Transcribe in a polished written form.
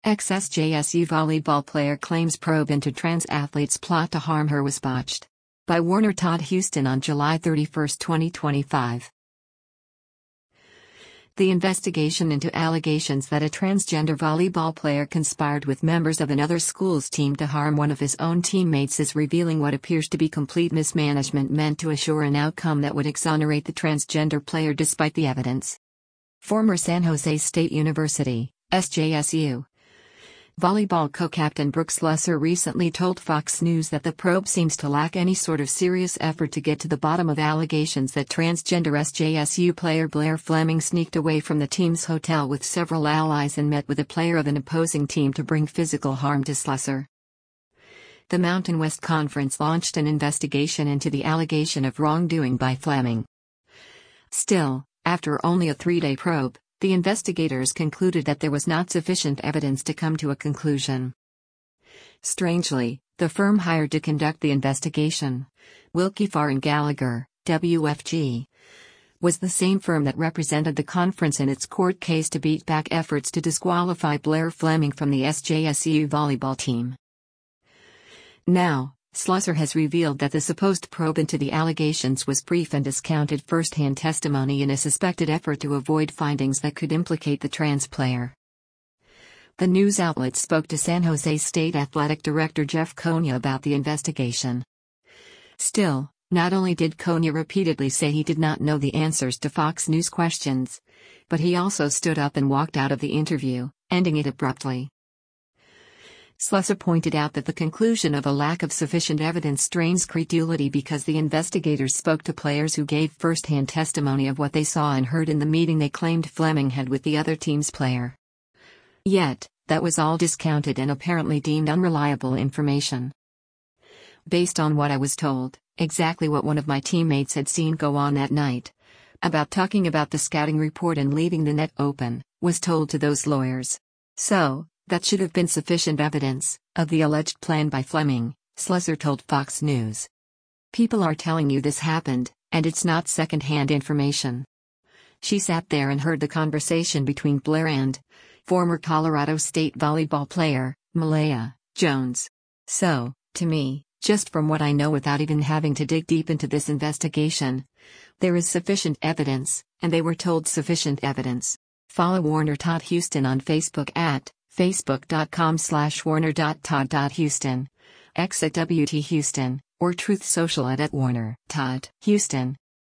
Ex-SJSU volleyball player claims probe into trans athlete's plot to harm her was botched. By Warner Todd Houston on July 31, 2025. The investigation into allegations that a transgender volleyball player conspired with members of another school's team to harm one of his own teammates is revealing what appears to be complete mismanagement meant to assure an outcome that would exonerate the transgender player despite the evidence. Former San Jose State University, SJSU volleyball co-captain Brooke Slusser recently told Fox News that the probe seems to lack any sort of serious effort to get to the bottom of allegations that transgender SJSU player Blair Fleming sneaked away from the team's hotel with several allies and met with a player of an opposing team to bring physical harm to Slusser. The Mountain West Conference launched an investigation into the allegation of wrongdoing by Fleming. Still, after only a 3-day probe, the investigators concluded that there was not sufficient evidence to come to a conclusion. Strangely, the firm hired to conduct the investigation, Willkie Farr & Gallagher, WFG, was the same firm that represented the conference in its court case to beat back efforts to disqualify Blair Fleming from the SJSU volleyball team. Now, Slusser has revealed that the supposed probe into the allegations was brief and discounted first-hand testimony in a suspected effort to avoid findings that could implicate the trans player. The news outlet spoke to San Jose State Athletic Director Jeff Konya about the investigation. Still, not only did Konya repeatedly say he did not know the answers to Fox News questions, but he also stood up and walked out of the interview, ending it abruptly. Slusser pointed out that the conclusion of a lack of sufficient evidence strains credulity because the investigators spoke to players who gave first-hand testimony of what they saw and heard in the meeting they claimed Fleming had with the other team's player. Yet, that was all discounted and apparently deemed unreliable information. Based on what I was told, exactly what one of my teammates had seen go on that night, about talking about the scouting report and leaving the net open, was told to those lawyers. So, that should have been sufficient evidence of the alleged plan by Fleming, Slusser told Fox News. People are telling you this happened, and it's not second-hand information. She sat there and heard the conversation between Blair and former Colorado State volleyball player, Malaya Jones. So, to me, just from what I know without even having to dig deep into this investigation, there is sufficient evidence, and they were told sufficient evidence. Follow Warner Todd Houston on Facebook at facebook.com/warner.todd.houston, X at WT Houston, or Truth Social at Warner Todd Houston.